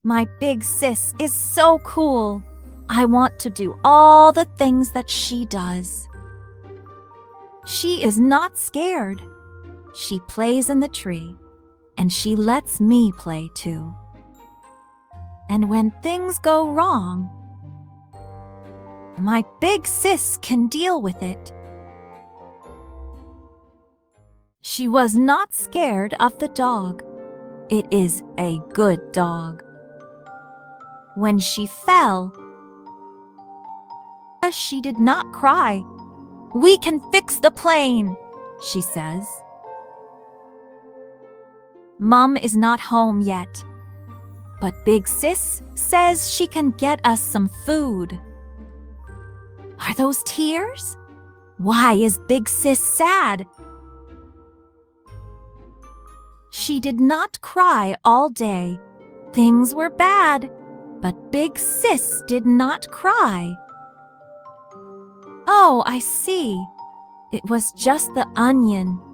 My big sis is so cool. I want to do all the things that she does. She is not scared. She plays in the tree, and she lets me play too. And when things go wrong, my big sis can deal with it. She was not scared of the dog. It is a good dog. When she fell, she did not cry. "We can fix the plane," she says. Mom is not home yet, but Big Sis says she can get us some food. Are those tears? Why is Big Sis sad? She did not cry all day. Things were bad, but Big Sis did not cry. Oh, I see. It was just the onion.